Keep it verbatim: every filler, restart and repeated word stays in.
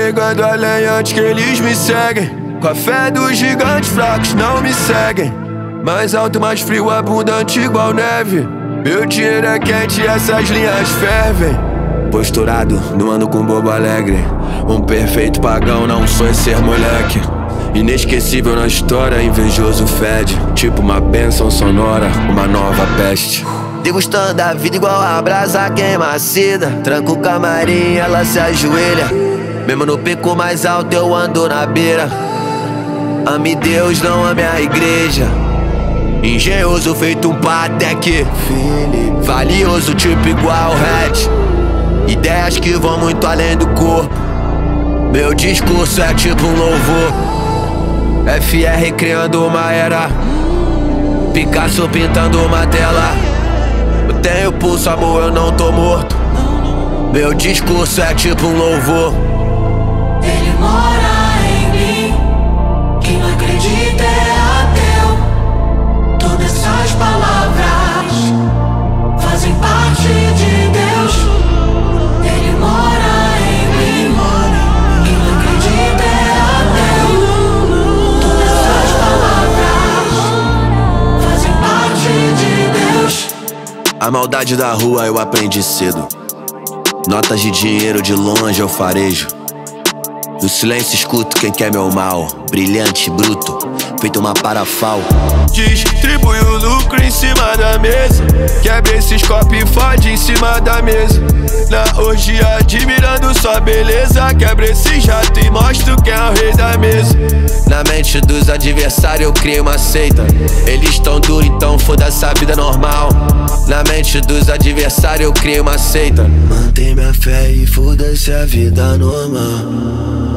pegando a lenha antes que eles me seguem. Com a fé dos gigantes fracos não me seguem. Mais alto, mais frio, abundante igual neve. Meu dinheiro é quente e essas linhas fervem. Posturado, não ando com bobo alegre. Um perfeito pagão, não sou esse moleque. Inesquecível na história, invejoso fede. Tipo uma bênção sonora, uma nova peste. Degustando a vida igual a brasa queimacida. Tranco o camarim, ela se ajoelha. Mesmo no pico mais alto eu ando na beira. Ame Deus, não ame a igreja. Engenhoso feito um Patek, valioso tipo igual Red. Ideias que vão muito além do corpo. Meu discurso é tipo um louvor. F R criando uma era, Picasso pintando uma tela. Eu tenho pulso, amor, eu não tô morto. Meu discurso é tipo um louvor. Ele mora em mim. Quem não acredita é ateu. Todas essas palavras fazem parte de Deus. Ele mora em mim. Quem não acredita é ateu. Todas essas palavras fazem parte de Deus. A maldade da rua eu aprendi cedo. Notas de dinheiro de longe eu farejo. No silêncio escuto quem quer meu mal. Brilhante, bruto, feito uma parafal. Distribui o lucro em cima da mesa. Quebra esses copos e fode em cima da mesa. Na orgia admirando sua beleza. Quebra esse jato e mostro quem é o rei da mesa. Na mente dos adversários eu criei uma seita. Eles tão duros, então foda-se a vida normal. Na mente dos adversários eu criei uma seita. Mantém minha fé e foda-se a vida normal.